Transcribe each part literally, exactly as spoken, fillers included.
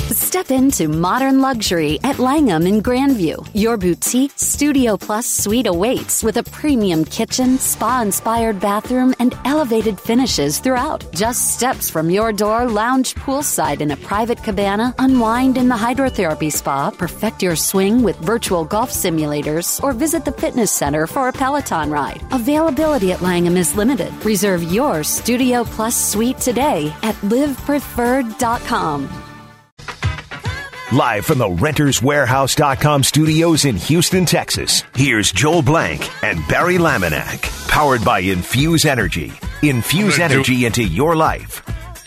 Step into modern luxury at Langham in Grandview. Your boutique Studio Plus suite awaits with a premium kitchen, spa-inspired bathroom, and elevated finishes throughout. Just steps from your door, lounge poolside in a private cabana, unwind in the hydrotherapy spa, perfect your swing with virtual golf simulators, or visit the fitness center for a Peloton ride. Availability at Langham is limited. Reserve your Studio Plus suite today at live preferred dot com. Live from the Renters Warehouse dot com studios in Houston, Texas, here's Joel Blank and Barry Laminack. Powered by Infuse Energy. Infuse energy into your life.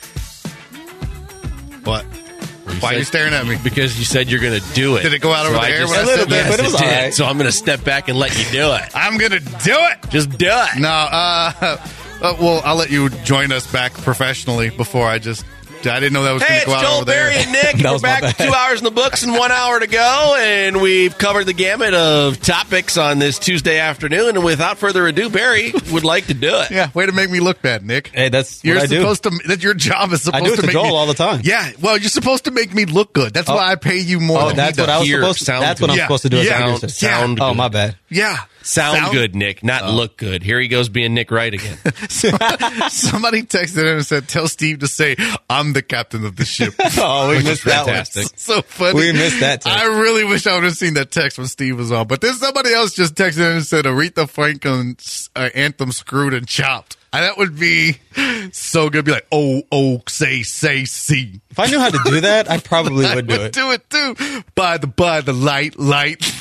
What? Why are you staring at me? Because you said you're going to do it. Did it go out over so the I air just, when I said that? But it was all right. So I'm going to step back and let you do it. I'm going to do it. Just do it. No, uh, uh, well, I'll let you join us back professionally before I just... I didn't know that was hey, going to go out Joel, over there. Barry, and Nick. We're back two hours in the books and one hour to go, and we've covered the gamut of topics on this Tuesday afternoon. And without further ado, Barry would like to do it. Yeah, way to make me look bad, Nick. Hey, that's you're what I supposed do. to. That your job is supposed I do it to to make Joel me, all the time. Yeah, well, you're supposed to make me look good. That's oh. why I pay you more. Oh, than that's he what does. I was Here, supposed to. sound That's what good. I'm Yeah. supposed to do. Yeah. As Sound yeah. good. Oh, my bad. Yeah. Sound, Sound good, Nick, not oh. look good. Here he goes being Nick Wright again. Somebody texted him and said, "Tell Steve to say I'm the captain of the ship." Oh, we Which missed is that one. fantastic. So funny. We missed that text. I really wish I would have seen that text when Steve was on. But then somebody else just texted in and said Aretha Franklin's uh, anthem "Screwed and Chopped." And that would be so good. Be like, oh, oh, say, say, see. If I knew how to do that, I probably I would do would it. do it too. By the by the light, light.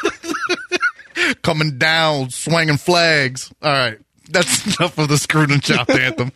Coming down, swinging flags. All right. That's enough of the Screwed and Chopped anthem.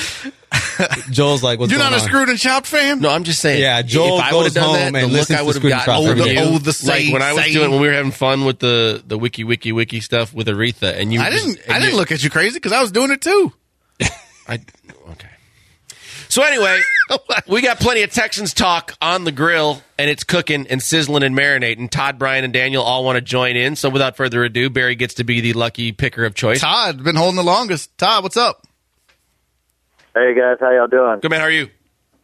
Joel's like, what's You're going not a on? Screwed and Chopped fan? No, I'm just saying. Yeah, Joel if I would goes have done home that, and the look listens I to would have Screwed and gotten Chopped from every you, day. Oh, the say, like when I was say. doing when we were having fun with the the wiki wiki wiki stuff with Aretha, and you. I didn't. and I didn't you, look at you crazy because I was doing it too. I okay. So anyway, we got plenty of Texans talk on the grill, and it's cooking and sizzling and marinating. Todd, Brian, and Daniel all want to join in. So without further ado, Barry gets to be the lucky picker of choice. Todd, been holding the longest. Todd, what's up? Hey guys, how y'all doing? Good man, how are you?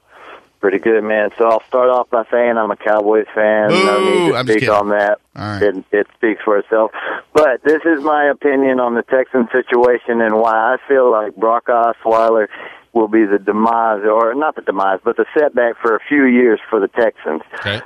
Pretty good, man. So I'll start off by saying I'm a Cowboys fan. Boo! No need to I'm just speak kidding. on that. All right. It, it speaks for itself. But this is my opinion on the Texans situation and why I feel like Brock Osweiler will be the demise, or not the demise, but the setback for a few years for the Texans. Okay.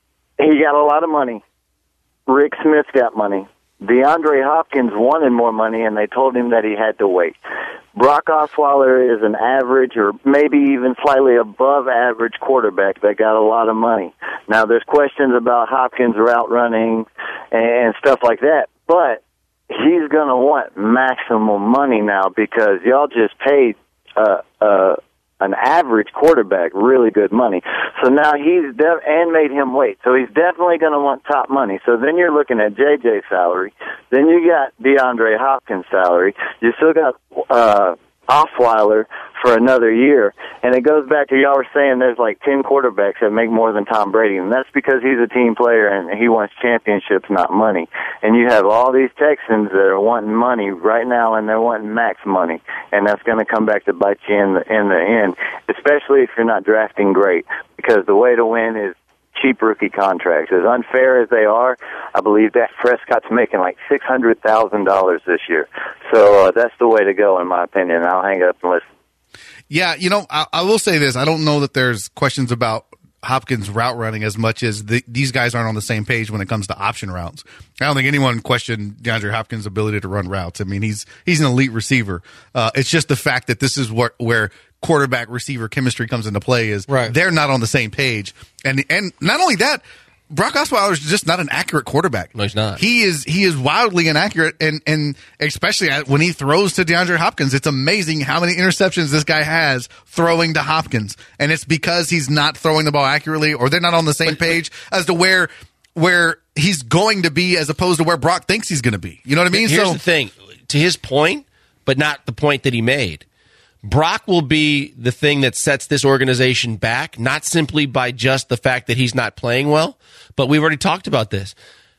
He got a lot of money. Rick Smith got money. DeAndre Hopkins wanted more money, and they told him that he had to wait. Brock Osweiler is an average or maybe even slightly above average quarterback that got a lot of money. Now, there's questions about Hopkins' route running and stuff like that, but he's going to want maximum money now because y'all just paid uh, uh, an average quarterback really good money. So now he's de- and made him wait. So he's definitely going to want top money. So then you're looking at J J's salary. Then you got DeAndre Hopkins' salary. You still got uh, Osweiler for another year. And it goes back to y'all were saying there's like ten quarterbacks that make more than Tom Brady. And that's because he's a team player and he wants championships, not money. And you have all these Texans that are wanting money right now, and they're wanting max money. And that's going to come back to bite you in the, in the end, especially if you're not drafting great. Because the way to win is cheap rookie contracts. As unfair as they are, I believe Dak Prescott's making like six hundred thousand dollars this year. So uh, that's the way to go, in my opinion. I'll hang up and listen. Yeah, you know, I, I will say this. I don't know that there's questions about Hopkins' route running as much as the, these guys aren't on the same page when it comes to option routes. I don't think anyone questioned DeAndre Hopkins' ability to run routes. I mean, he's he's an elite receiver. Uh, it's just the fact that this is what where quarterback receiver chemistry comes into play is right. They're not on the same page. And and not only that, Brock Osweiler is just not an accurate quarterback. No, he's not. He is he is wildly inaccurate, and and especially when he throws to DeAndre Hopkins, it's amazing how many interceptions this guy has throwing to Hopkins, and it's because he's not throwing the ball accurately, or they're not on the same page as to where where he's going to be, as opposed to where Brock thinks he's going to be. You know what I mean? Here's so the thing, to his point, but not the point that he made. Brock will be the thing that sets this organization back, not simply by just the fact that he's not playing well, but we've already talked about this.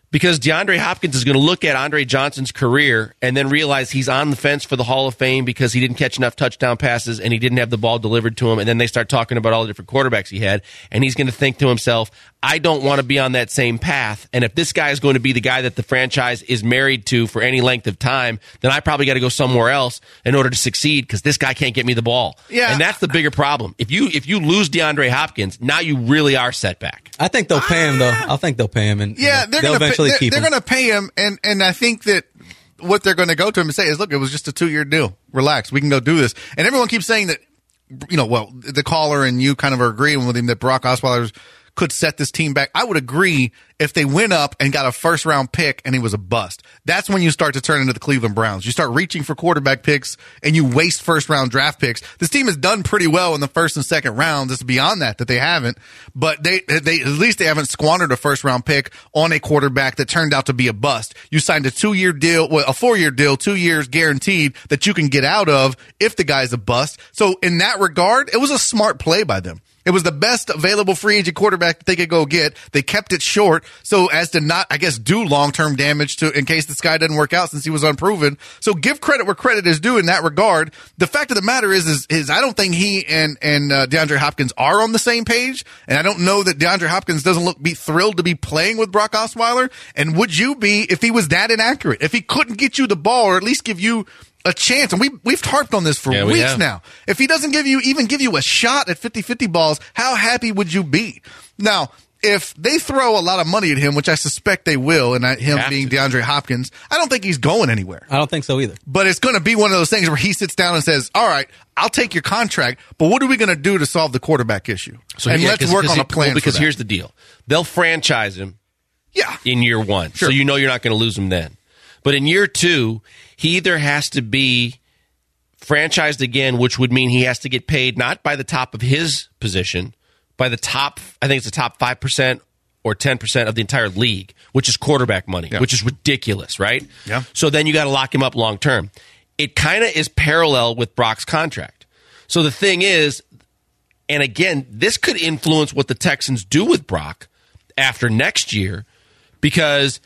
Because DeAndre Hopkins is going to look at Andre Johnson's career and then realize he's on the fence for the Hall of Fame because he didn't catch enough touchdown passes and he didn't have the ball delivered to him. And then they start talking about all the different quarterbacks he had. And he's going to think to himself, I don't want to be on that same path. And if this guy is going to be the guy that the franchise is married to for any length of time, then I probably got to go somewhere else in order to succeed because this guy can't get me the ball. Yeah. And that's the bigger problem. If you if you lose DeAndre Hopkins, now you really are set back. I think they'll pay him, though. I think they'll pay him. And Yeah, they're they'll going to eventually they're, keep they're him. going to pay him, and and I think that what they're going to go to him and say is, look, it was just a two year deal. Relax, we can go do this. And everyone keeps saying that, you know, well, the caller and you kind of are agreeing with him that Brock Osweiler could set this team back. I would agree if they went up and got a first round pick and he was a bust. That's when you start to turn into the Cleveland Browns. You start reaching for quarterback picks and you waste first round draft picks. This team has done pretty well in the first and second rounds. It's beyond that that they haven't, but they, they, at least they haven't squandered a first round pick on a quarterback that turned out to be a bust. You signed a two year deal, well, a four year deal, two years guaranteed that you can get out of if the guy's a bust. So in that regard, it was a smart play by them. It was the best available free agent quarterback that they could go get. They kept it short so as to not, I guess, do long-term damage to in case this guy doesn't work out since he was unproven. So give credit where credit is due in that regard. The fact of the matter is, is, is I don't think he and, and uh, DeAndre Hopkins are on the same page. And I don't know that DeAndre Hopkins doesn't look be thrilled to be playing with Brock Osweiler. And would you be if he was that inaccurate? If he couldn't get you the ball or at least give you a chance, and we, we've harped on this for Yeah, we weeks have. now. If he doesn't give you, even give you a shot at fifty-fifty balls, how happy would you be? Now, if they throw a lot of money at him, which I suspect they will, and I, him Have being to. DeAndre Hopkins, I don't think he's going anywhere. I don't think so either. But it's going to be one of those things where he sits down and says, all right, I'll take your contract, but what are we going to do to solve the quarterback issue? So and yeah, let's 'cause- work 'cause on he- a plan well, because for that. here's the deal. They'll franchise him Yeah. in year one. Sure. So you know you're not going to lose him then. But in year two, he either has to be franchised again, which would mean he has to get paid not by the top of his position, by the top, I think it's the top five percent or ten percent of the entire league, which is quarterback money, Yeah. which is ridiculous, right? Yeah. So then you got to lock him up long term. It kind of is parallel with Brock's contract. So the thing is, and again, this could influence what the Texans do with Brock after next year, because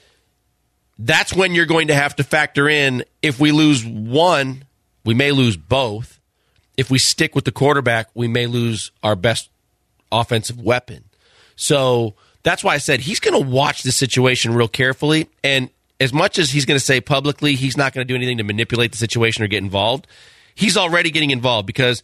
that's when you're going to have to factor in, if we lose one, we may lose both. If we stick with the quarterback, we may lose our best offensive weapon. So that's why I said he's going to watch the situation real carefully. And as much as he's going to say publicly he's not going to do anything to manipulate the situation or get involved, he's already getting involved because,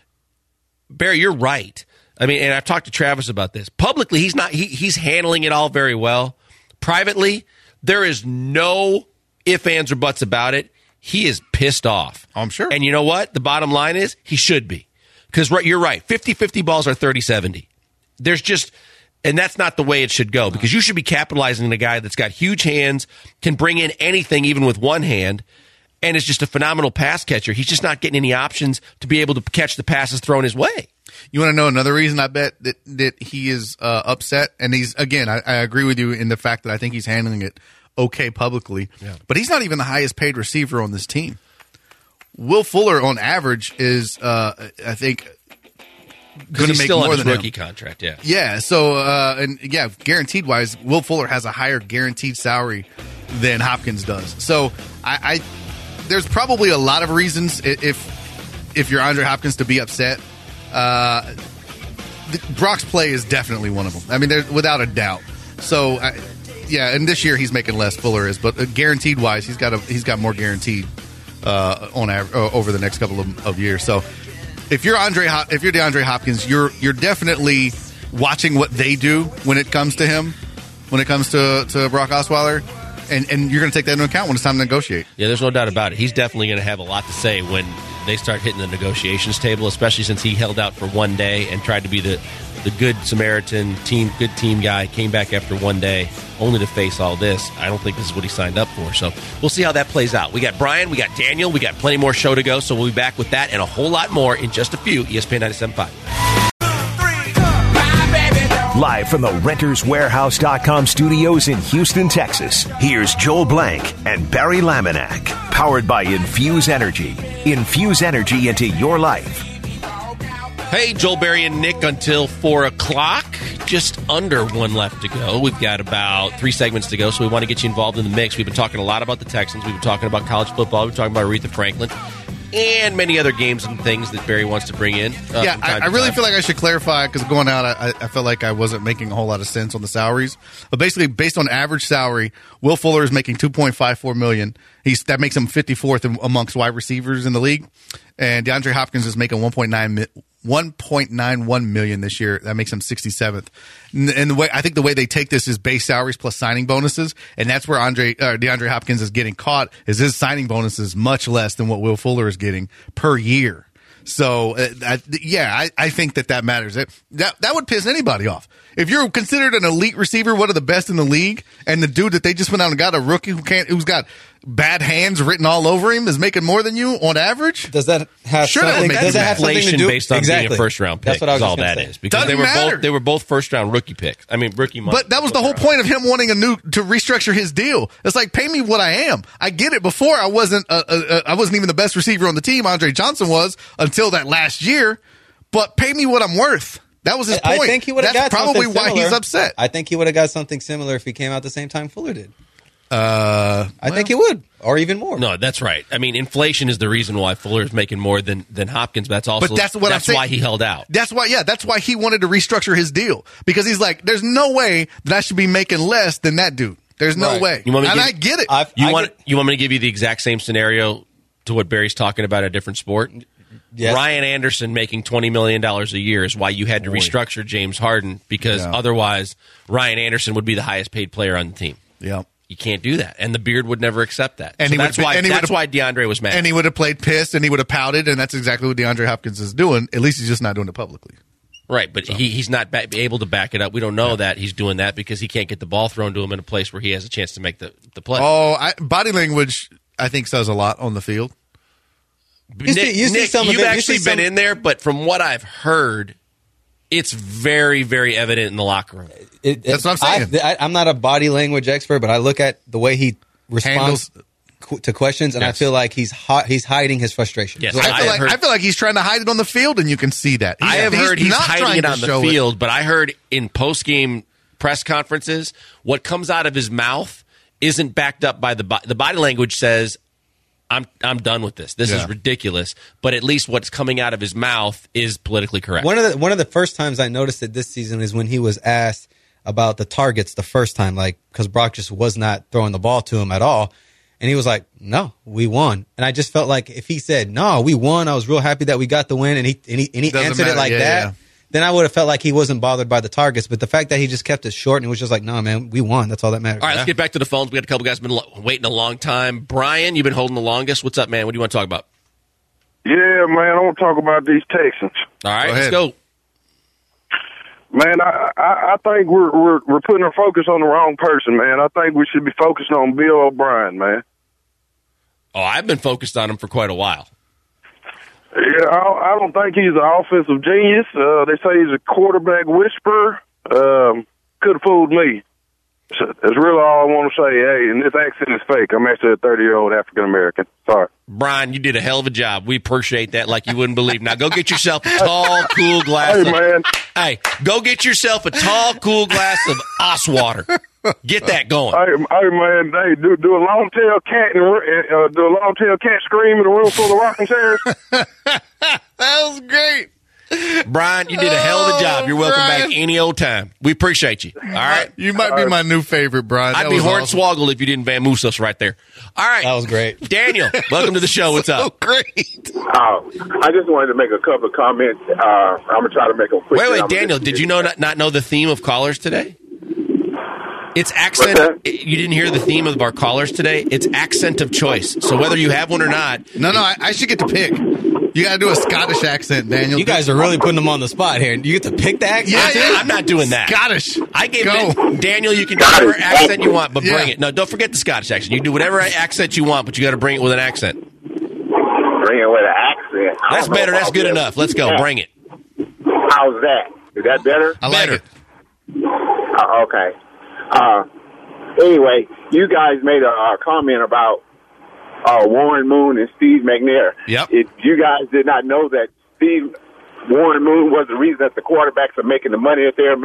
Barry, you're right. I mean, and I've talked to Travis about this. Publicly, he's not. He, he's handling it all very well. Privately, there is no ifs, ands, or buts about it. He is pissed off. I'm sure. And you know what? The bottom line is he should be. Because right, you're right. fifty-fifty balls are thirty seventy. There's just, and that's not the way it should go, because you should be capitalizing on a guy that's got huge hands, can bring in anything even with one hand, and is just a phenomenal pass catcher. He's just not getting any options to be able to catch the passes thrown his way. You want to know another reason I bet that, that he is uh, upset? And he's, again, I, I agree with you in the fact that I think he's handling it okay publicly. Yeah. But he's not even the highest paid receiver on this team. Will Fuller, on average, is, uh, I think, going to He's make still more on his than rookie him. contract, yeah. Yeah, so, uh, and yeah, guaranteed wise, Will Fuller has a higher guaranteed salary than Hopkins does. So I, I there's probably a lot of reasons i- if if you're Andre Hopkins to be upset. Uh, the, Brock's play is definitely one of them. I mean, there's without a doubt. So I, yeah, and this year he's making less. Fuller is, but uh, guaranteed wise, he's got a he's got more guaranteed uh, on aver- uh, over the next couple of, of years. So if you're Andre, Hop- if you're DeAndre Hopkins, you're you're definitely watching what they do when it comes to him, when it comes to, to Brock Osweiler, and and you're going to take that into account when it's time to negotiate. Yeah, there's no doubt about it. He's definitely going to have a lot to say when they start hitting the negotiations table, especially since he held out for one day and tried to be the, the good Samaritan, team, good team guy, came back after one day only to face all this. I don't think this is what he signed up for. So we'll see how that plays out. We got Brian, we got Daniel, we got plenty more show to go, so we'll be back with that and a whole lot more in just a few. E S P N ninety-seven point five. Live from the Renters Warehouse dot com studios in Houston, Texas, here's Joel Blank and Barry Laminack. Powered by Infuse Energy. Infuse energy into your life. Hey, Joel, Barry, and Nick until four o'clock. Just under one left to go. We've got about three segments to go, so we want to get you involved in the mix. We've been talking a lot about the Texans. We've been talking about college football. We've been talking about Aretha Franklin and many other games and things that Barry wants to bring in. Uh, yeah, I, I really time. feel like I should clarify because going out, I, I felt like I wasn't making a whole lot of sense on the salaries. But basically, based on average salary, Will Fuller is making two point five four million dollars. He's that makes him fifty-fourth amongst wide receivers in the league, and DeAndre Hopkins is making one point nine one point nine one million this year. That makes him sixty-seventh. And the way I think the way they take this is base salaries plus signing bonuses, and that's where Andre uh, DeAndre Hopkins is getting caught. Is his signing bonus is much less than what Will Fuller is getting per year. So uh, I, yeah, I, I think that that matters. It, that that would piss anybody off. If you're considered an elite receiver, one of the best in the league, and the dude that they just went out and got a rookie who can't, who's got bad hands written all over him, is making more than you on average. Does that have sure something? That does that have something to do based on exactly. being a first round pick? That's what I was all that say. is because Doesn't they were matter. both they were both first round rookie picks. I mean rookie money. But that was the whole point of him wanting a new to restructure his deal. It's like pay me what I am. I get it. Before I wasn't uh, uh, I wasn't even the best receiver on the team. Andre Johnson was until that last year. But pay me what I'm worth. That was his point. I think he would have got probably something why similar. he's upset. I think he would have got something similar if he came out the same time Fuller did. Uh, I well, think he would, or even more. No, that's right. I mean, inflation is the reason why Fuller is making more than, than Hopkins. But that's also But that's what that's I'm saying. why he held out. That's why, yeah, that's why he wanted to restructure his deal because he's like, there's no way that I should be making less than that dude. There's no Right. way. You want me to and give- I get it. I've- You I want get- you want me to give you the exact same scenario to what Barry's talking about, a different sport? Yes. Ryan Anderson making twenty million dollars a year is why you had to restructure James Harden because Yeah. otherwise Ryan Anderson would be the highest paid player on the team. yeah. You can't do that, and the beard would never accept that. And so he would that's have- why and he that's would have- why DeAndre was mad. And he would have played pissed and he would have pouted, and that's exactly what DeAndre Hopkins is doing. At least he's just not doing it publicly. Right, but he, he's not ba- able to back it up. We don't know yeah. that he's doing that because he can't get the ball thrown to him in a place where he has a chance to make the, the play. Oh, I, body language, I think, says a lot on the field. You Nick, see- you see Nick some of you've it- you actually see been some- in there, but from what I've heard, it's very, very evident in the locker room. It, That's what I'm saying. I, I, I'm not a body language expert, but I look at the way he responds Handles- qu- to questions, and Yes. I feel like he's hi- he's hiding his frustration. Yes. I I feel, have like, heard- I feel like he's trying to hide it on the field, and you can see that. He's, I have heard he's not hiding trying it to on the show field, but I heard in post-game press conferences, what comes out of his mouth isn't backed up by the bo- the body language says, I'm I'm done with this. This Yeah. is ridiculous. But at least what's coming out of his mouth is politically correct. One of the one of the first times I noticed it this season is when he was asked about the targets the first time, like because Brock just was not throwing the ball to him at all, and he was like, "No, we won." And I just felt like if he said, "No, we won," I was real happy that we got the win, and he and he, and he Doesn't answered matter. it like Yeah, that. yeah. Then I would have felt like he wasn't bothered by the targets. But the fact that he just kept it short and was just like, "No, man, we won. That's all that matters." All right, let's get back to the phones. We got a couple guys been lo- waiting a long time. Brian, you've been holding the longest. What's up, man? What do you want to talk about? Yeah, man, I want to talk about these Texans. All right, Go let's ahead. go. Man, I, I I think we're we're we're putting our focus on the wrong person, man. I think we should be focusing on Bill O'Brien, man. Oh, I've been focused on him for quite a while. Yeah, I, I don't think he's an offensive genius. Uh, they say he's a quarterback whisperer. Um, could have fooled me. So that's really all I want to say. Hey, and this accent is fake. I'm actually a thirty-year-old African-American. Sorry. Brian, you did a hell of a job. We appreciate that like you wouldn't believe. Now go get yourself a tall, cool glass Hey, of... man. Hey, go get yourself a tall, cool glass of Oswater. Get that going. Hey, hey, man. Hey, do do a long tail cat and uh, do a long tail cat scream in a room full of rocking chairs. That was great. Brian, you did a hell of a job. You're welcome Brian. back any old time. We appreciate you. All right? You might be my new favorite, Brian. I'd That be was awesome. Hornswoggle if you didn't Van Moose us right there. All right. That was great. Daniel, welcome to the show. What's So up? great. Uh, I just wanted to make a couple of comments. Uh, I'm going to try to make them quick. Wait, wait, I'm Daniel, gonna- did you know not, not know the theme of callers today? It's accent. What's that? You didn't hear the theme of our callers today? It's accent of choice. So whether you have one or not, No, no, I, I should get to pick. You got to do a Scottish accent, Daniel. You guys are really putting him on the spot here. You get to pick the accent. Yeah, yeah. I'm not doing that. Scottish. I gave Go. it, Daniel, you can do whatever accent you want, but Yeah. bring it. No, don't forget the Scottish accent. You can do whatever accent you want, but you got to bring it with an accent. Bring it with an accent. I That's don't know better. if That's I'll good be able enough. to Let's do go. that. Bring it. How's that? Is that better? I like Better. it. Uh, okay. Uh, anyway, you guys made a, a comment about uh, Warren Moon and Steve McNair. Yep. If you guys did not know that Steve Warren Moon was the reason that the quarterbacks are making the money that they're.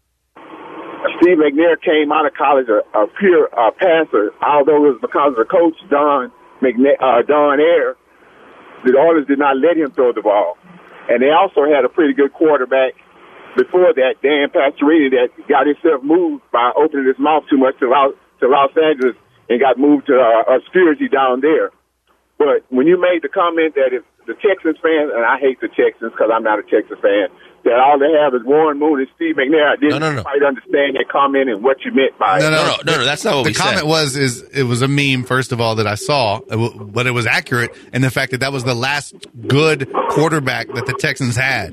Steve McNair came out of college a, a pure uh, passer, although it was because of the coach Don McNair, uh, Don Ayer. The Oilers did not let him throw the ball, and they also had a pretty good quarterback before that, Dan Pastorini, that got himself moved by opening his mouth too much to Los, to Los Angeles and got moved to uh, obscurity down there. But when you made the comment that if the Texans fans, and I hate the Texans because I'm not a Texans fan, that all they have is Warren Moon and Steve McNair, I didn't no, no, no. quite understand that comment and what you meant by No, it. no, No, no, no, that's not what the we comment said. was is it was a meme, first of all, that I saw, but it was accurate in the fact that that was the last good quarterback that the Texans had.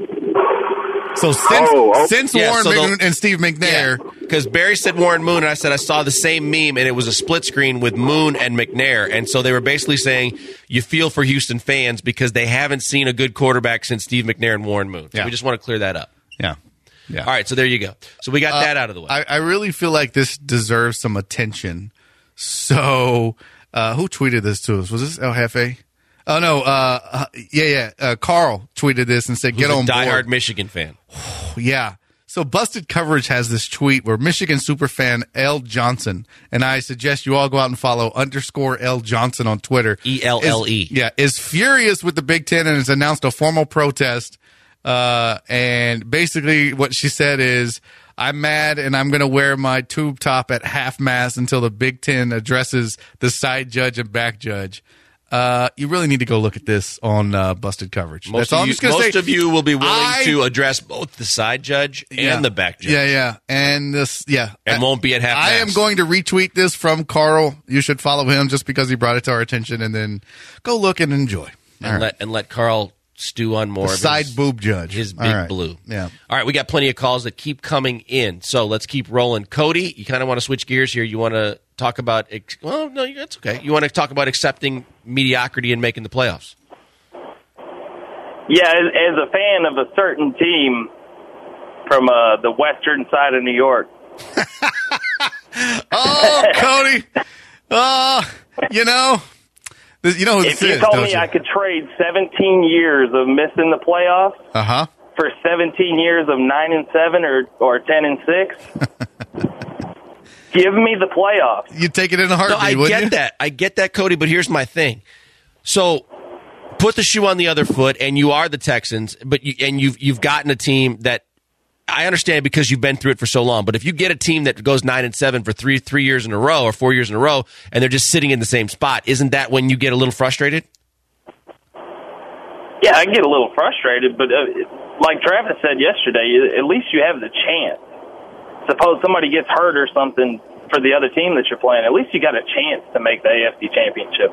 So since Oh, okay. since Yeah, Warren so Moon the- and Steve McNair, Because Barry said Warren Moon, and I said I saw the same meme, and it was a split screen with Moon and McNair. And so they were basically saying you feel for Houston fans because they haven't seen a good quarterback since Steve McNair and Warren Moon. So Yeah. we just want to clear that up. yeah, yeah. All right, so there you go. So we got Uh, that out of the way. I, I really feel like this deserves some attention. So, uh, who tweeted this to us? Was this El Jefe? Oh no, uh, uh, yeah, yeah. Uh, Carl tweeted this and said, Who's "Get a on diehard board." Michigan fan. Yeah. So Busted Coverage has this tweet where Michigan superfan L. Johnson, and I suggest you all go out and follow underscore L. Johnson on Twitter. E L L E. Is- Yeah, is furious with the Big Ten and has announced a formal protest. Uh, and basically what she said is, I'm mad and I'm going to wear my tube top at half mast until the Big Ten addresses the side judge and back judge. Uh, you really need to go look at this on uh, Busted Coverage. Most, That's all of, I'm you, just going to most say. of you will be willing I- to address both the side judge and Yeah. the back judge. Yeah, yeah. And this, yeah. And I- won't be at half I am mast. going to retweet this from Carl. You should follow him just because he brought it to our attention, and then go look and enjoy. All And, right. let, and let Carl stew on more The of side his, boob judge. his All big right. blue. Yeah. All right, we got plenty of calls that keep coming in. So let's keep rolling. Cody, you kind of want to switch gears here. You want to talk about, ex- well, no, that's okay. You want to talk about accepting mediocrity and making the playoffs. Yeah, as, as a fan of a certain team from uh, the western side of New York. Oh, Cody. Uh, you know, this, you know who this If you is, told don't me you? I could trade seventeen years of missing the playoffs Uh-huh. for seventeen years of nine and seven or, or ten and six, give me the playoffs. You'd take it in a No, heartbeat, I wouldn't get you? that. I get that, Cody, but here's my thing. So put the shoe on the other foot, and you are the Texans, but you, and you've you've gotten a team that I understand because you've been through it for so long. But if you get a team that goes nine and seven for three three years in a row or four years in a row, and they're just sitting in the same spot, isn't that when you get a little frustrated? Yeah, I get a little frustrated, but uh, like Travis said yesterday, at least you have the chance. Suppose somebody gets hurt or something for the other team that you're playing, at least you got a chance to make the A F C Championship.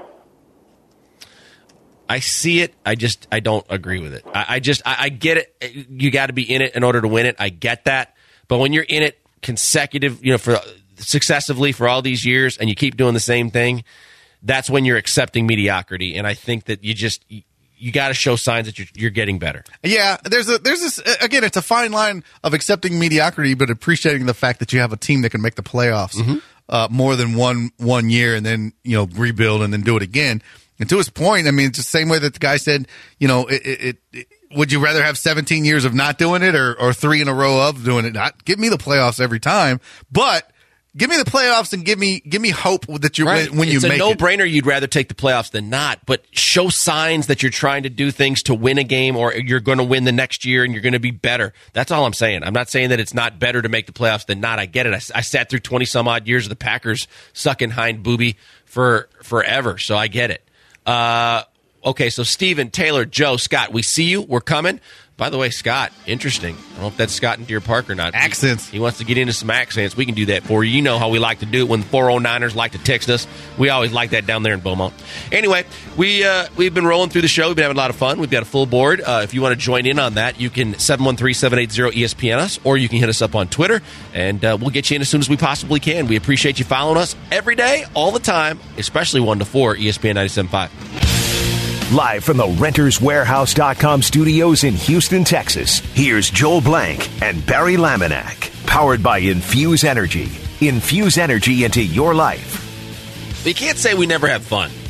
I see it. I just I don't agree with it. I, I just I, I get it. You got to be in it in order to win it. I get that. But when you're in it consecutive, you know, for successively for all these years, and you keep doing the same thing, that's when you're accepting mediocrity. And I think that you just you, you got to show signs that you're you're getting better. Yeah, there's a there's this again. It's a fine line of accepting mediocrity, but appreciating the fact that you have a team that can make the playoffs Mm-hmm. uh, more than one one year, and then you know rebuild and then do it again. And to his point, I mean, it's the same way that the guy said, you know, it, it, it, would you rather have seventeen years of not doing it or, or three in a row of doing it? Not give me the playoffs every time, but give me the playoffs and give me give me hope that you Right. when, when you it's make a it. no-brainer. You'd rather take the playoffs than not, but show signs that you're trying to do things to win a game, or you're going to win the next year and you're going to be better. That's all I'm saying. I'm not saying that it's not better to make the playoffs than not. I get it. I, I sat through twenty some odd years of the Packers sucking hind booby for forever, so I get it. Uh, okay, so Steven, Taylor, Joe, Scott, we see you. We're coming. By the way, Scott, interesting. I don't know if that's Scott and Deer Park or not. Accents. He, he wants to get into some accents. We can do that for you. You know how we like to do it when the four oh niners like to text us. We always like that down there in Beaumont. Anyway, we, uh, we've been rolling through the show. We've been having a lot of fun. We've got a full board. Uh, if you want to join in on that, you can seven one three, seven eight zero, E S P N us, or you can hit us up on Twitter, and uh, we'll get you in as soon as we possibly can. We appreciate you following us every day, all the time, especially one to four, E S P N ninety-seven point five. Live from the Renters Warehouse dot com studios in Houston, Texas, here's Joel Blank and Barry Laminack. Powered by Infuse Energy. Infuse energy into your life. But you can't say we never have fun.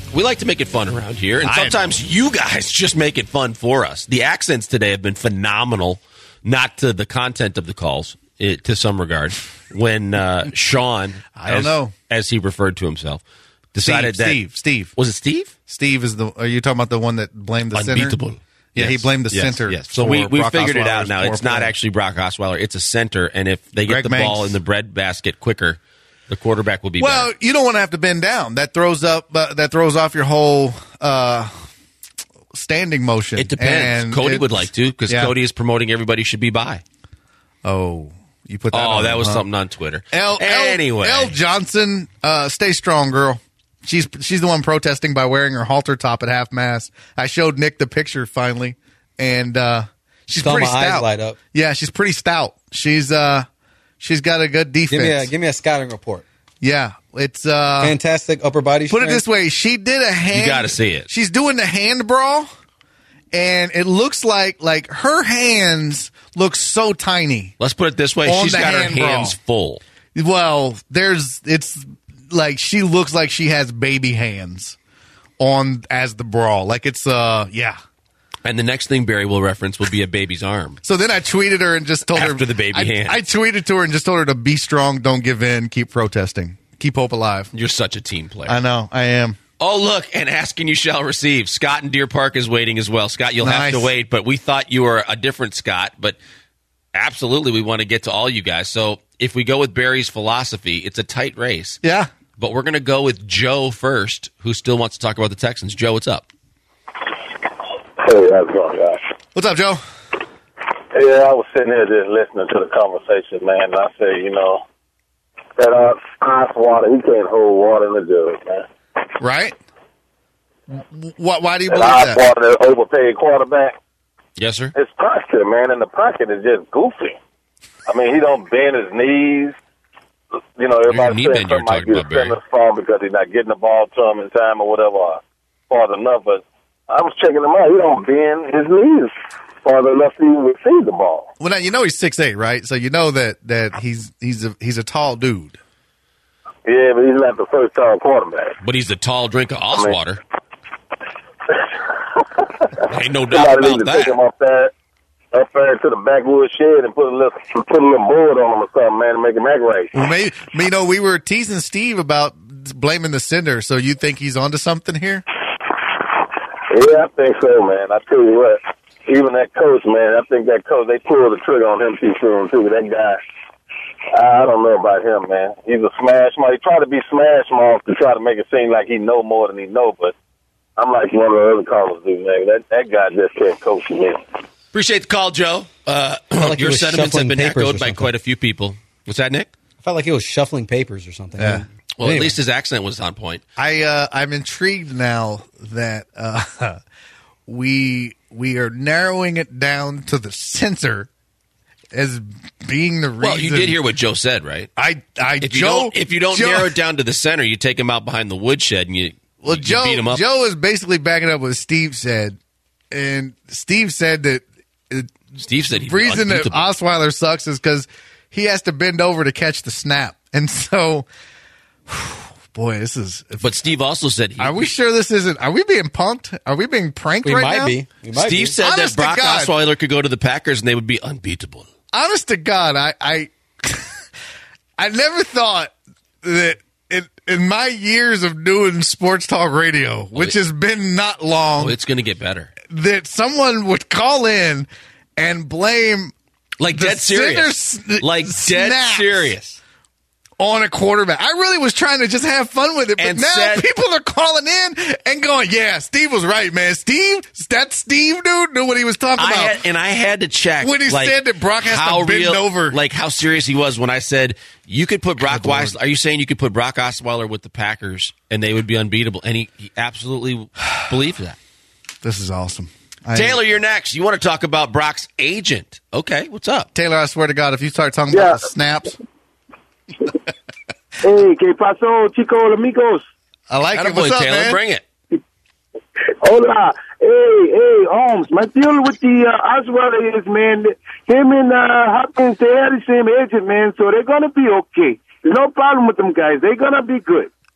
We like to make it fun around here, and I sometimes know. you guys just make it fun for us. The accents today have been phenomenal, not to the content of the calls, it, to some regard. When uh, Sean, I don't as, know. as he referred to himself, decided Steve, that Steve, Steve. was it Steve? Steve is the. Are you talking about the one that blamed the Unbeatable. center? Yeah, Yes. he blamed the Yes, center. Yes. So for we, we Brock figured it out Osweiler's now. poor It's not play. actually Brock Osweiler. It's a center, and if they get Greg the Manx. ball in the breadbasket quicker, the quarterback will be Well, better. you don't want to have to bend down. That throws up. Uh, that throws off your whole uh, standing motion. It depends. And Cody it- would like to because yeah. Cody is promoting everybody should be by. Oh, you put that. Oh, on that him, was huh? something on Twitter. L, anyway. L, L Johnson, uh, stay strong, girl. She's she's the one protesting by wearing her halter top at half mast. I showed Nick the picture finally, and uh, she's Saw pretty my eyes stout. light up. Yeah, she's pretty stout. She's uh, she's got a good defense. Give me a give me a scouting report. yeah, it's uh, Fantastic upper body put strength. it this way: she did a hand. You gotta see it. She's doing the hand brawl, and it looks like like her hands look so tiny. Let's put it this way. On She's the got her hand hands brawl. full. Well, there's it's like she looks like she has baby hands on as the brawl. Like it's uh yeah. And the next thing Barry will reference will be a baby's arm. So then I tweeted her and just told her After the baby I, hand. I tweeted to her and just told her to be strong, don't give in, keep protesting, keep hope alive. You're such a team player. I know, I am. Oh, look, and asking you shall receive. Scott in Deer Park is waiting as well. Scott, you'll have Nice. to wait, but we thought you were a different Scott, but absolutely we want to get to all you guys. So if we go with Barry's philosophy, it's a tight race. Yeah. But we're going to go with Joe first, who still wants to talk about the Texans. Joe, what's up? Hey, how's it going, guys? What's up, Joe? Yeah, I was sitting here just listening to the conversation, man, and I said, you know, that uh, ice water, he can't hold water in the jug, man. Right? What? Why do you That believe ice that? water, that overpaid quarterback, Yes, sir? his posture, man, and the pocket is just goofy. I mean, he don't bend his knees. You know, everybody knee saying bend you were something might talking get about, Barry. Simmons' fault because he's not getting the ball to him in time or whatever, or far enough, but I was checking him out. He don't bend his knees far enough to even receive the ball. Well, now you know he's six eight, right? So you know that that he's he's a he's a tall dude. Yeah, but he's not the first tall quarterback. But he's a tall drink of Oswater. Ain't no doubt Somebody about need to take that. him up there, up there to the backwood shed and put a little, put a little board on him or something, man, to make him act right. Well, maybe you know we were teasing Steve about blaming the sender. So you think he's onto something here? Yeah, I think so, man. I tell you what, even that coach, man, I think that coach, they pulled the trigger on him too soon, too. That guy, I don't know about him, man. He's a smash mouth. He tried to be smash mouth to try to make it seem like he know more than he know, but I'm like one of the other callers do, man. That that guy just can't coach me. Appreciate the call, Joe. Uh, like he your was sentiments have shuffling been papers or echoed by something. quite a few people. What's that, Nick? I felt like he was shuffling papers or something. Yeah. Well, Anyway. at least his accent was on point. I uh, I'm intrigued now that uh, we we are narrowing it down to the censor as being the reason. Well, you did hear what Joe said, right? I I If you Joe don't, if you don't Joe, narrow it down to the center, you take him out behind the woodshed and you, well you Joe beat him up. Joe is basically backing up what Steve said, and Steve said that uh, Steve said he the reason that unbeatable. Osweiler sucks is because he has to bend over to catch the snap, and so. Boy, this is. But Steve also said he. Are we sure this isn't? Are we being punked? Are we being pranked We right might now? be. We might Steve be. said Honest that to Brock God. Osweiler could go to the Packers and they would be unbeatable. Honest to God, I I, I never thought that in, in my years of doing sports talk radio, which it- has been not long, Oh, it's going to get better. that someone would call in and blame Like the dead serious. center s- Like dead snaps serious. on a quarterback. I really was trying to just have fun with it, but And now said- people are calling in and going, "Yeah, Steve was right, man. Steve, that Steve dude knew what he was talking I about." had, and I had to check When he like, said that Brock has to how bend real, over. like how serious he was when I said you could put Brock Good Lord. Weis. Are you saying you could put Brock Osweiler with the Packers and they would be unbeatable? And he, he absolutely believed that. This is awesome. I- Taylor, you're next. You want to talk about Brock's agent? Okay, what's up? Taylor, I swear to God, if you start talking Yeah. about the snaps, Hey, ¿qué pasó, chicos, amigos? I like it. Attaboy, What's up, Taylor, man? bring it. Hola. Hey, hey, Holmes. My deal with the uh, Osweiler is, man, him and uh, Hopkins, they had the same agent, man, so they're going to be okay. There's no problem with them guys. They're going to be good.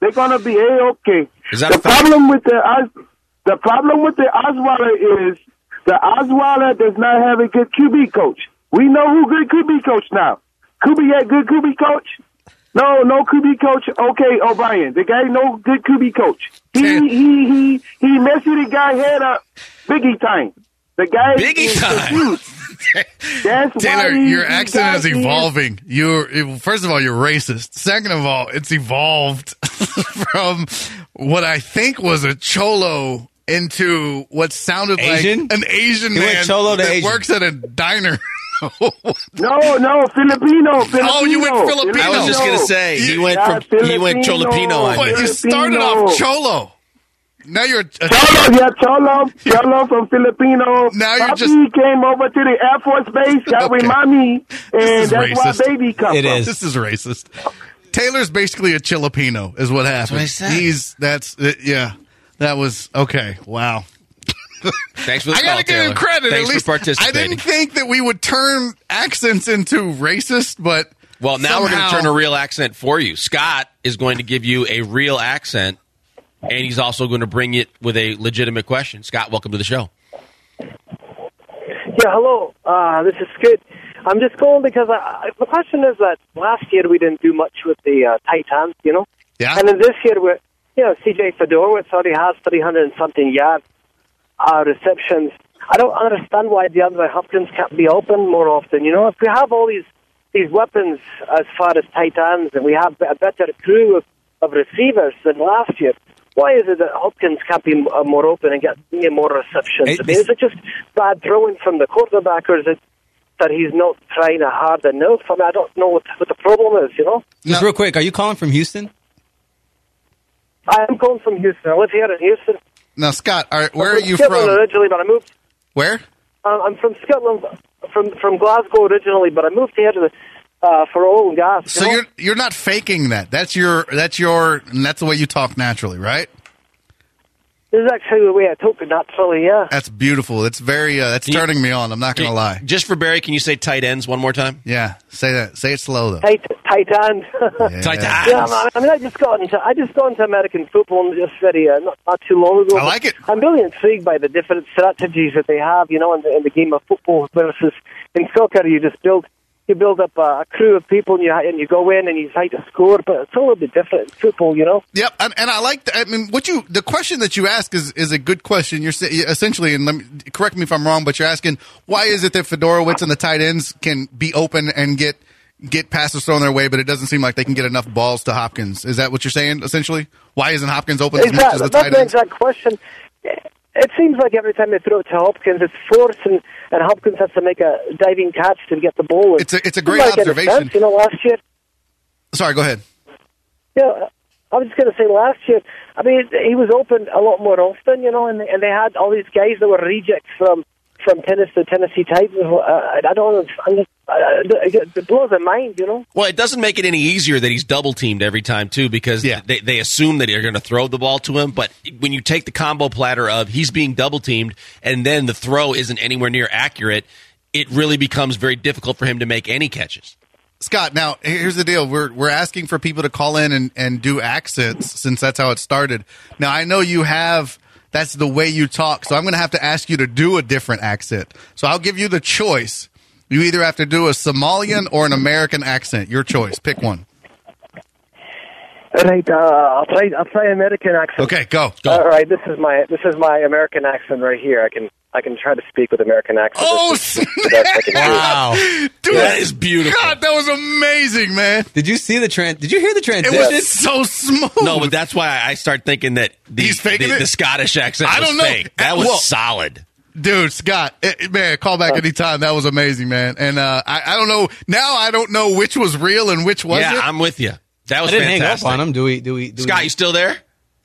They're gonna be a-okay. Is that the a fact? problem with the Os- the problem with the Osweiler is the Osweiler does not have a good Q B coach. We know who good Q B coach now. Q B had good Q B coach. No, no Q B coach. Okay, O'Brien. The guy no good Q B coach. He he he he messed the guy head up biggie time. The guy Biggie is time. confused. That's Taylor, why he, your he accent got is his- evolving. You're first of all, you're racist. Second of all, it's evolved from what I think was a cholo into what sounded Asian? like an Asian He went man cholo to that Asian. works at a diner. No, no, Filipino. Filipino. Oh, you went Filipino. I was just gonna say he went Yeah, from he went Filipino. Cholopino on But you. you started off cholo. Now you're a, Cholo, yeah, Cholo, Cholo from Filipino. Now you're Papi just- came over to the Air Force Base, got with Okay. mommy, and is that's racist. why baby come It from. is. This is racist. Taylor's basically a Chilipino, is what happened. what I said. He's that's uh, yeah. That was okay. Wow. Thanks for the I call, gotta give Taylor. him credit. Thanks At least for I participating. didn't think that we would turn accents into racist, but Well, now we're going to somehow- turn a real accent for you. Scott is going to give you a real accent, and he's also going to bring it with a legitimate question. Scott, welcome to the show. Yeah, hello. Uh, this is Scott. I'm just calling because I, I, the question is that last year we didn't do much with the uh, tight ends, you know? Yeah. And then this year, we're, you know, C J Fedorowicz already has three hundred and something yards, uh, receptions. I don't understand why DeAndre Hopkins can't be open more often. You know, if we have all these these weapons as far as tight ends and we have a better crew of, of receivers than last year, why is it that Hopkins can't be uh, more open and get you know, more receptions? It- I mean, is it just bad throwing from the quarterback, or is it that he's not trying hard enough? I mean, I don't know what, what the problem is, you know? Just real quick, are you calling from Houston? I am calling from Houston. I live here in Houston. Now, Scott, all right, where I'm are from you Scotland from? originally, but I moved. Where? Uh, I'm from Scotland, from from Glasgow originally, but I moved here to the, uh, for oil and gas. So you know? you're you're not faking that. That's your that's your and that's the way you talk naturally, right? This is actually the way I talk naturally, yeah. That's beautiful. It's very uh, that's Can you- turning me on. I'm not gonna lie. Just for Barry, can you say tight ends one more time? Yeah, say that. Say it slow though. Tight, tight end. Yeah. Tight ends. Yeah, man, I mean, I just got into I just got into American football just very uh, not, not too long ago. I like it. I'm really intrigued by the different strategies that they have, you know, in the, in the game of football versus in soccer. You just build you build up a, a crew of people and you and you go in and you try to score, but it's a little bit different in football, you know. Yep, and, and I like. The, I mean, what you the question that you ask is is a good question. You're sa- essentially, and let me, correct me if I'm wrong, but you're asking why is it that Fedorowicz and the tight ends can be open and get get passes thrown their way, but it doesn't seem like they can get enough balls to Hopkins. Is that what you're saying? Essentially, why isn't Hopkins open as much Exactly. as the That's tight the ends? exact question. It seems like every time they throw it to Hopkins, it's forced, and, and Hopkins has to make a diving catch to get the ball. It's a it's a Didn't great like any observation. sense, you know, last year. Sorry, go ahead. Yeah, I was just going to say last year. I mean, he was open a lot more often, you know, and and they had all these guys that were rejects from from Tennessee, the Tennessee Titans. Uh, I, I don't. I'm just, uh, it blows my mind, you know. Well, it doesn't make it any easier that he's double teamed every time too, because Yeah. they, they assume that they're going to throw the ball to him. But when you take the combo platter of he's being double teamed and then the throw isn't anywhere near accurate, it really becomes very difficult for him to make any catches. Scott, now here's the deal. We're we're asking for people to call in and, and do accents since that's how it started. Now I know you have that's the way you talk, so I'm going to have to ask you to do a different accent. So I'll give you the choice. You either have to do a Somalian or an American accent. Your choice. Pick one. Right, uh, I'll try. I'll try American accent. Okay, go. Go. All right, this is my this is my American accent right here. I can I can try to speak with American accent. Oh, This is the best I can do. Wow. Dude, That is beautiful. God, that was amazing, man. Did you see the trend? Did you hear the It transition? was so smooth. No, but that's why I start thinking that the, He's faking the, it? the Scottish accent I was don't know. fake. That was Well- solid. Dude, Scott, eh, man, call back anytime. That was amazing, man. And uh, I, I don't know now. I don't know which was real and which wasn't. Yeah, I'm with you. That I was didn't fantastic. hang up on him. Do we? Do we? Do Scott, we, you still there?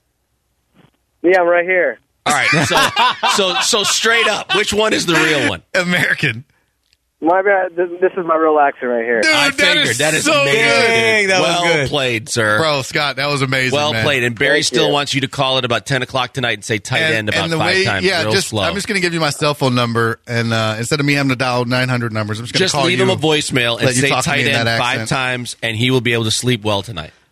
Yeah, I'm right here. All right. So, so, so straight up, which one is the real one? American. My bad. This, this is my real accent right here. Dude, I that figured is that is so amazing. Dang, dude. that was well good. played, sir. Bro, Scott, that was amazing. well man. played. And Barry Thank still you. wants you to call it about ten o'clock tonight and say tight end about the five way, times. yeah, real just slow. I'm just going to give you my cell phone number, and uh, instead of me having to dial nine hundred numbers, I'm just going to Just call leave you. him a voicemail and let you say talk to me tight in end that five accent. times, and he will be able to sleep well tonight.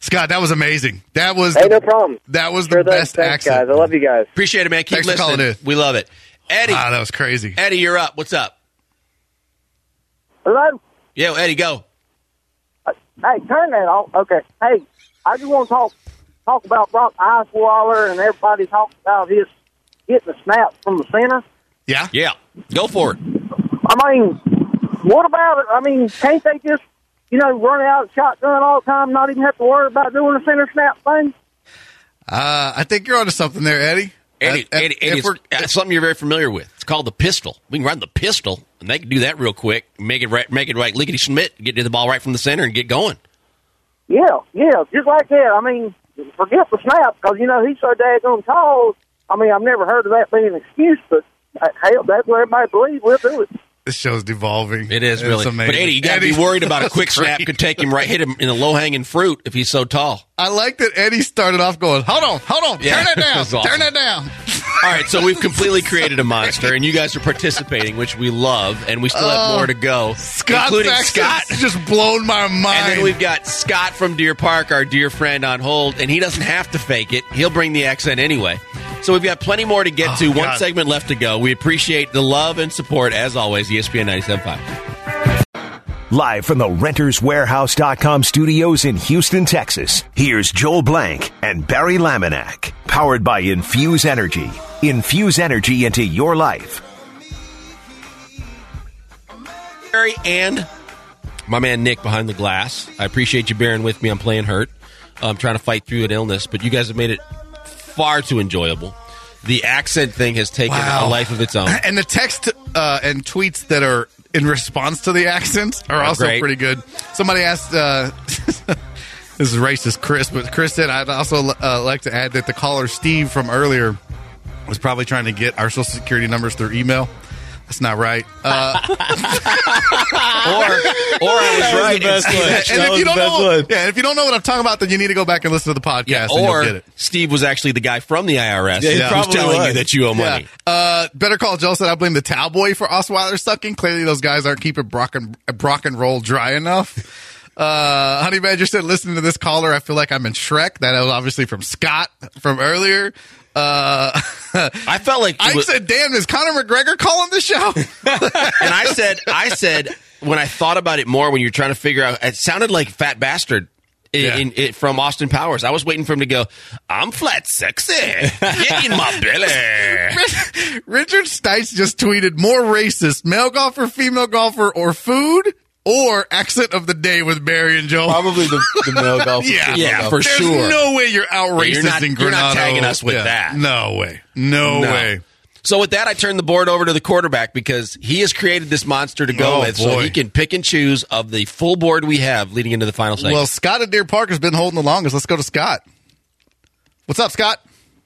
Scott, that was amazing. That was Hey, the, no problem. That was Sure the thing. best Thanks, accent. guys. I love you guys. Appreciate it, man. Keep Thanks for listening. calling in. We love it. Eddie. Wow, that was crazy. Eddie, you're up. What's up? Hello? Yo, Eddie, go. Hey, turn that off. Okay. Hey, I just want to talk talk about Brock Osweiler and everybody talking about his getting the snaps from the center. Yeah? Yeah. Go for it. I mean, what about it? I mean, can't they just, you know, run out shotgun all the time, not even have to worry about doing the center snap thing? Uh, I think you're onto something there, Eddie. Eddie, Uh, Eddie, if Eddie we're- it's something you're very familiar with. It's called the pistol. We can run the pistol, and they can do that real quick. Make it right, make it right. Lickety Schmidt, get to the ball right from the center and get going. Yeah, yeah, just like that. I mean, forget the snap, because, you know, he's so daggone tall. I mean, I've never heard of that being an excuse, but, uh, hell, that's what everybody believes. We'll do it. This show's devolving. It is It's really. amazing. But Eddie, you got to be Eddie, worried about a that's quick snap great. could take him right, hit him in the low hanging fruit if he's so tall. I like that Eddie started off going, hold on, hold on, Yeah, turn it down, that's awesome. turn it down. All right, so we've completely created a monster, and you guys are participating, which we love, and we still have Oh, more to go, Scott's including accent's Scott. just blown my mind. And then we've got Scott from Deer Park, our dear friend, on hold, and he doesn't have to fake it. He'll bring the accent anyway. So we've got plenty more to get Oh, to. One God. segment left to go. We appreciate the love and support, as always, E S P N ninety-seven point five. Live from the Renters Warehouse dot com studios in Houston, Texas, here's Joel Blank and Barry Laminack. Powered by Infuse Energy. Infuse energy into your life. Barry and my man Nick behind the glass. I appreciate you bearing with me. I'm playing hurt. I'm trying to fight through an illness, but you guys have made it far too enjoyable. The accent thing has taken Wow. a life of its own. And the text uh, and tweets that are in response to the accents are Oh, also great. pretty good. Somebody asked, uh, this is racist, Chris, but Chris said, I'd also uh, like to add that the caller, Steve, from earlier was probably trying to get our social security numbers through email. That's not right. Uh, or, or I was right. best and- one. and That if was you don't the best know, one. yeah, if you don't know what I'm talking about, then you need to go back and listen to the podcast, Yeah, and you'll or get it. Steve was actually the guy from the I R S Yeah, he who's probably telling was. you that you owe money. Yeah. Uh, Better Call Joe said, I blame the towel boy for Osweiler sucking. Clearly, those guys aren't keeping Brock and, Brock and roll dry enough. Uh, Honey Badger said, listening to this caller, I feel like I'm in Shrek. That was obviously from Scott from earlier. Uh, I felt like it I was- said, damn, is Conor McGregor calling the show? and I said, I said, when I thought about it more, when you're trying to figure out, it sounded like Fat Bastard in, Yeah. in, in, from Austin Powers. I was waiting for him to go, I'm flat sexy. Get in my belly. Richard Stites just tweeted, more racist, male golfer, female golfer, or food, or accent of the day with Barry and Joe. Probably the, the male golfer. Yeah. female Yeah, golfer. for There's sure. no way you're out Yeah, you're racist not- in you're not Granado. tagging us with that. No way. No, No. way. So with that, I turn the board over to the quarterback because he has created this monster to go Oh, with, so boy. he can pick and choose of the full board we have leading into the final segment. Well, Scott at Deer Park has been holding the longest. Let's go to Scott. What's up, Scott?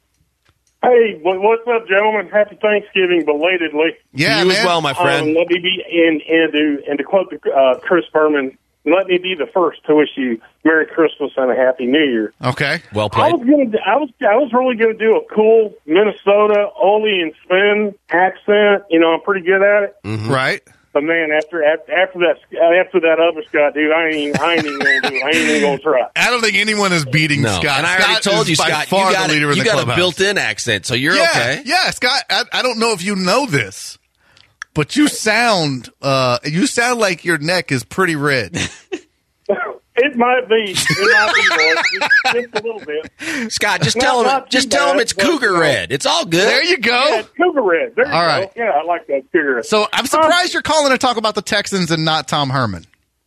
Hey, wh- what's up, gentlemen? Happy Thanksgiving belatedly. Yeah, you as man. well, my friend. Um, let me be and and to and to quote the, uh, Chris Berman. Let me be the first to wish you Merry Christmas and a Happy New Year. Okay. well I played. was gonna, I was, I was really gonna do a cool Minnesota Ole and Spin accent. You know, I'm pretty good at it. Mm-hmm. Right. But man, after after, after that after that other Scott, dude, I ain't I ain't even gonna do it. I ain't even gonna try. I don't think anyone is beating No, Scott. and I already Scott told is you, by Scott, far you got, the a, leader in you the got a clubhouse. built-in accent, so you're yeah, okay. Yeah, Scott, I, I don't know if you know this, but you sound uh, you sound like your neck is pretty red. It might be, it might be, boys. Just, just a little bit. Scott, just Not- tell him, not too just tell him bad, it's but, Cougar you know. Red. It's all good. There you go. Yeah, it's Cougar Red. There you All go. right. Yeah, I like that Cougar Red. So I'm surprised you're calling to talk about the Texans and not Tom Herman.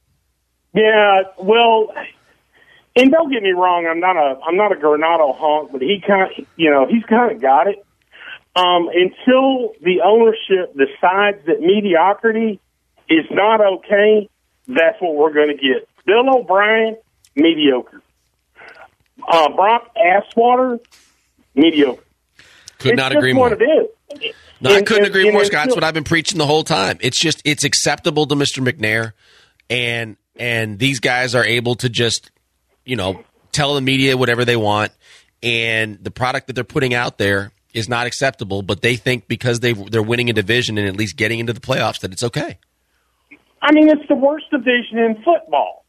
Yeah, well, and don't get me wrong, I'm not a I'm not a Granado honk, but he kind of, you know, he's kind of got it. Um, until the ownership decides that mediocrity is not okay, that's what we're going to get. Bill O'Brien, mediocre. Uh, Brock Asswater, mediocre. Could It's not just agree what more. it is. No, I And- couldn't and- agree and more, until- Scott. That's what I've been preaching the whole time. It's just it's acceptable to Mister McNair, and and these guys are able to just, you know, tell the media whatever they want, and the product that they're putting out there is not acceptable. But they think because they they're winning a division and at least getting into the playoffs that it's okay. I mean, it's the worst division in football.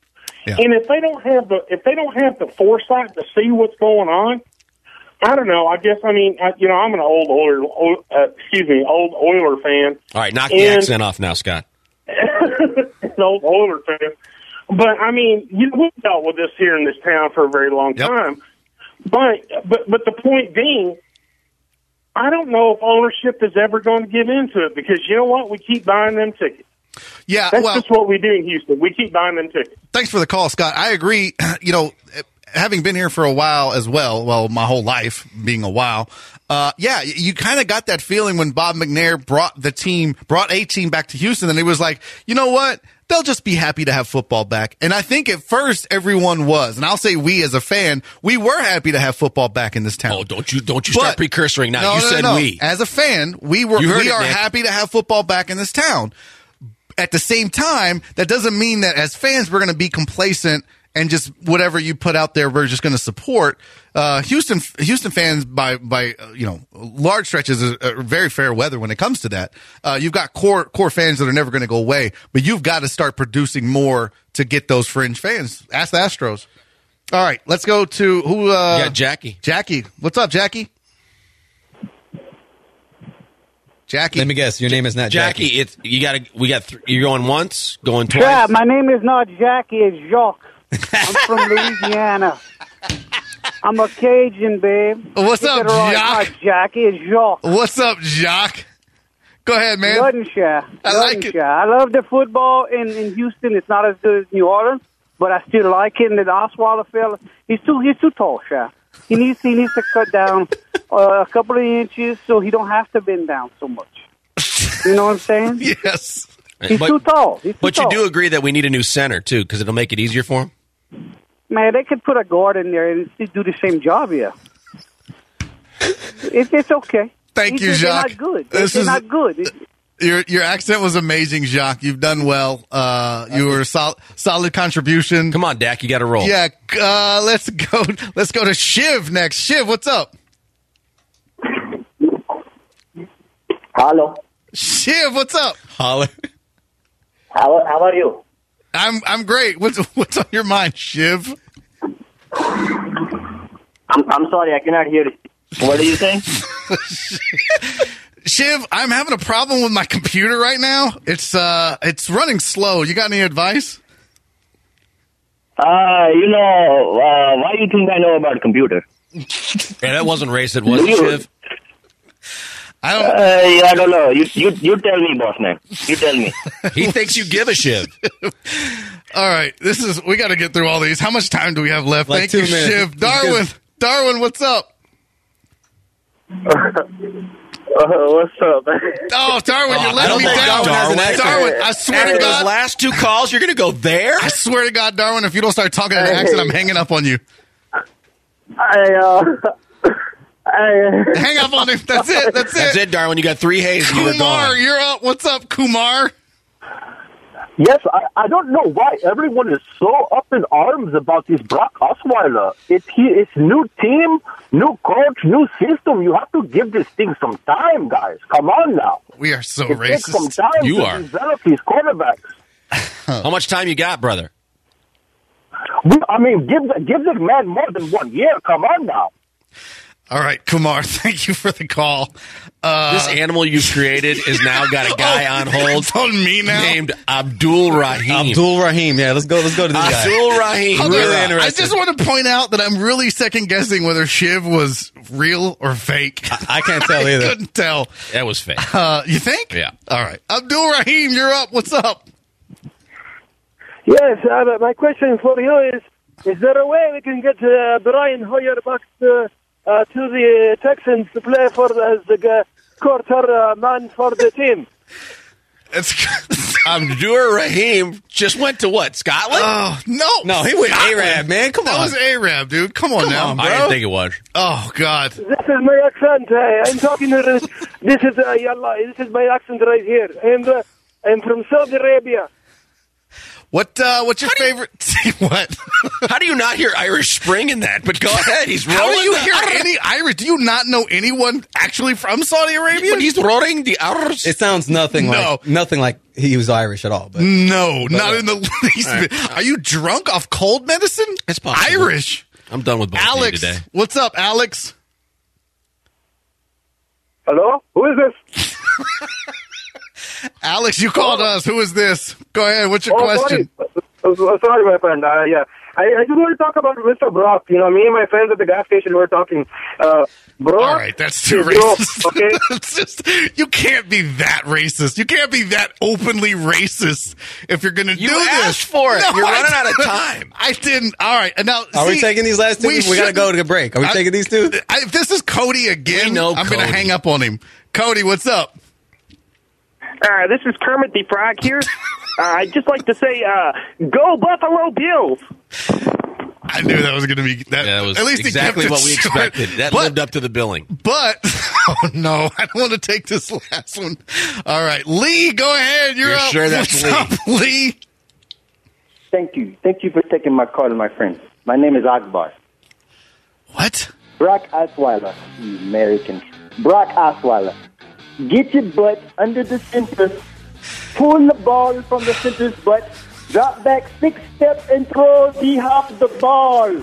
Yeah. And if they don't have the if they don't have the foresight to see what's going on, I don't know. I guess I mean I, you know I'm an old Oiler, uh, excuse me, old Oiler fan. All right, knock the And- accent off now, Scott. an old Oiler fan. But I mean, you know, we've dealt with this here in this town for a very long Yep. time. But but but the point being, I don't know if ownership is ever going to give into it because you know what? We keep buying them tickets. Yeah, That's well, just what we do in Houston. We keep buying them tickets. thanks for the call, Scott. I agree. You know, having been here for a while as well, well, my whole life being a while, uh, yeah, you kind of got that feeling when Bob McNair brought the team, brought a team back to Houston, and he was like, you know what? They'll just be happy to have football back. And I think at first everyone was, and I'll say we as a fan, we were happy to have football back in this town. Oh, don't you don't you start But- precursoring now. No, you no, said no. we. As a fan, we were You heard we it, are Nick. happy to have football back in this town. At the same time, that doesn't mean that as fans we're going to be complacent and just whatever you put out there we're just going to support. Uh, Houston Houston fans by by uh, you know large stretches are, are very fair weather when it comes to that. Uh, you've got core core fans that are never going to go away, but you've got to start producing more to get those fringe fans. Ask the Astros. All right, let's go to who? Uh, Yeah, Jackie. Jackie, what's up, Jackie? Jackie. Let me guess. Your name is not Jackie, Jackie. it's you got to. We got. Th- you're going once, going twice. Yeah, my name is not Jackie, it's Jacques. I'm from Louisiana. I'm a Cajun, babe. What's Get up, it right. Jacques? Not Jackie, it's Jacques. What's up, Jacques? Go ahead, man. Ludenshaw. I like it. Ludenshaw. I love the football in, in Houston. It's not as good as New Orleans, but I still like it. And the Osweiler fella, he's too he's too tall, Sha. He needs he needs to cut down uh, a couple of inches so he don't have to bend down so much. You know what I'm saying? Yes. He's But- too tall. He's too But you tall. do agree that we need a new center too, because it'll make it easier for him. Man, they could put a guard in there and still do the same job here. It's it's okay. Thank He's you, just- Jacques. They're not good. This They're is- not good. It- Your your accent was amazing, Jacques. You've done well. Uh, you were a sol- solid contribution. Come on, Dak, you got to roll. Yeah. Uh, let's go. Let's go to Shiv next. Shiv, what's up? Hello. Shiv, what's up? Holler. How, how are you? I'm I'm great. What's what's on your mind, Shiv? I'm, I'm sorry, I cannot hear you. What are you saying? Shiv, I'm having a problem with my computer right now. It's uh, it's running slow. You got any advice? Uh, you know, uh, why do you think I know about computer? Yeah, that wasn't racist, was it, You- Shiv? I don't. Uh, I don't know. You, you, you tell me, boss man. You tell me. He thinks you give a Shiv. All right, this is. We got to get through all these. How much time do we have left? Like Thank you, two minutes. Shiv. Darwin, Darwin, what's up? Uh, what's up? Oh, Darwin, Oh, you're I letting don't me think down. Darwin has an accent. Darwin, I swear After to those God, last two calls, you're going to go there? I swear to God, Darwin, if you don't start talking in an accent, I'm hanging up on you. I, uh, I, Hang up on him. That's it. That's it. That's it, Darwin. You got three Hayes and you were Kumar, gone. you're up. What's up, Kumar? yes, I, I don't know why everyone is so up in arms about this Brock Osweiler. It's he, it's new team, new coach, new system. You have to give this thing some time, guys. Come on now. We are so It takes some racist. time You to are. develop these quarterbacks. How much time you got, brother? We, I mean, give the, give this man more than one year. Come on now. All right, Kumar, thank you for the call. Uh, This animal you've created has now got a guy Oh, on hold it's on me now. named Abdul Rahim. Abdul Rahim. Yeah, let's go. Let's go to this guy. Abdul Rahim. Hold on. really I interested. just want to point out that I'm really second guessing whether Shiv was real or fake. I can't tell I either. couldn't tell. That was fake. Uh, you think? Yeah. All right. Abdul Rahim, you're up. What's up? Yes, uh, my question for you is, is there a way we can get uh, Brian Hoyer back to, uh, to the Texans to play for the, as the uh, quarter uh, man for the team? It's Abdul Rahim just went to what, Scotland? Oh, no. No, he went Scotland. Arab, man. Come That on. was Arab, dude. Come on now. on, I didn't think it was. Oh, God. This is my accent. Uh, I'm talking to this. This is uh, yalla, This is my accent right here. I'm uh, I'm from Saudi Arabia. What uh, what's your How do you- favorite? What? How do you not hear Irish Spring in that? But go ahead. He's rolling. How do you the- hear any Irish? Do you not know anyone actually from Saudi Arabia? But he's roaring the Irish. It sounds nothing No. like nothing like he was Irish at all. But No, not uh, in the least. bit. Are you drunk off cold medicine? It's possible. Irish. I'm done with both Alex, today. what's up, Alex? Hello? Who is this? Alex, you called us. Who is this? Go ahead. What's your Oh, question? Sorry. Uh, sorry, my friend. Uh, yeah. I, I just want to talk about Mister Brock. You know, me and my friends at the gas station were talking. Uh, Brock. All right, that's too is racist. Brock, okay? It's just, you can't be that racist. You can't be that openly racist if you're going to do You this. asked for it. No, You're I running out of didn't. time. I didn't. All right. And now, are we see, taking these last two? We, got to shouldn't- go to a break. Are we I- taking these two? I, if this is Cody again, We know I'm going to Cody. hang up on him. Cody, what's up? Uh, this is Kermit the Frog here. uh, I'd just like to say, uh, go Buffalo Bills! I knew that was going to be that. Yeah, that was at least he exactly kept it what we short. expected. That but, lived up to the billing. But, oh no, I don't want to take this last one. All right, Lee, go ahead. You're, You're up. sure that's What's Lee? up, Lee? Thank you. Thank you for taking my call, my friend. My name is Akbar. What? Brock Osweiler, you American. Brock Osweiler. Get your butt under the center, pull the ball from the center's butt, drop back six steps, and throw the half the ball.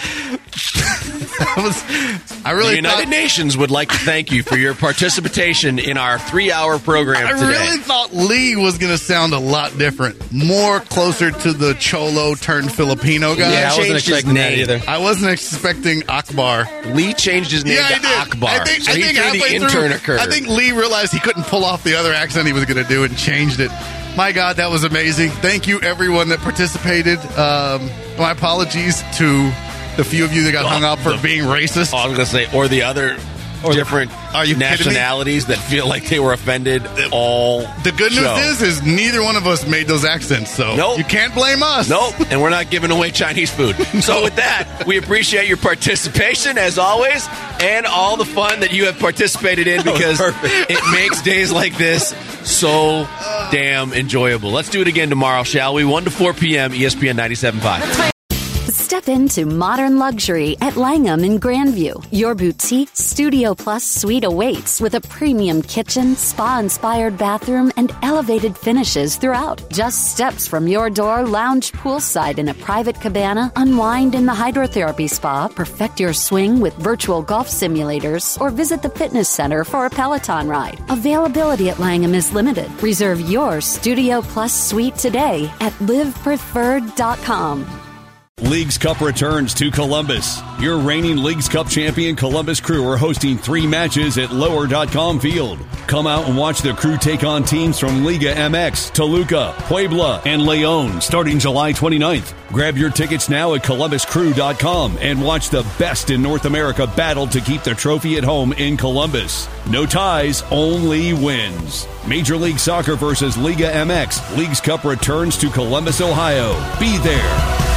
That was, I really the United thought, Nations would like to thank you for your participation in our three-hour program I today. really thought Lee was going to sound a lot different, more closer to the Cholo turned Filipino guy. Yeah, I wasn't changed his expecting that name. either. I wasn't expecting Akbar. Lee changed his name Yeah, to I did. Akbar. I think, so I he think threw halfway the intern through, occurred. I think Lee realized he couldn't pull off the other accent he was going to do and changed it. My God, that was amazing. Thank you, everyone that participated. Um, my apologies to the few of you that got hung up for the- being racist. I was going to say, or the other Or the- different Are you kidding me? nationalities that feel like they were offended all The good news show. is, is neither one of us made those accents, so Nope. you can't blame us. Nope, and we're not giving away Chinese food. So with that, we appreciate your participation as always, and all the fun that you have participated in because it makes days like this so damn enjoyable. Let's do it again tomorrow, shall we? one to four p.m. E S P N ninety-seven point five. Step into modern luxury at Langham in Grandview. Your boutique Studio Plus suite awaits with a premium kitchen, spa-inspired bathroom, and elevated finishes throughout. Just steps from your door, lounge poolside in a private cabana, unwind in the hydrotherapy spa, perfect your swing with virtual golf simulators, or visit the fitness center for a Peloton ride. Availability at Langham is limited. Reserve your Studio Plus suite today at live preferred dot com. Leagues Cup returns to Columbus. Your reigning Leagues Cup champion Columbus Crew are hosting three matches at lower dot com field. Come out and watch the Crew take on teams from Liga M X, Toluca, Puebla, and Leon starting July twenty-ninth. Grab your tickets now at columbus crew dot com and watch the best in North America battle to keep the trophy at home in Columbus. No ties, only wins. Major League Soccer versus Liga M X. Leagues Cup returns to Columbus, Ohio. Be there.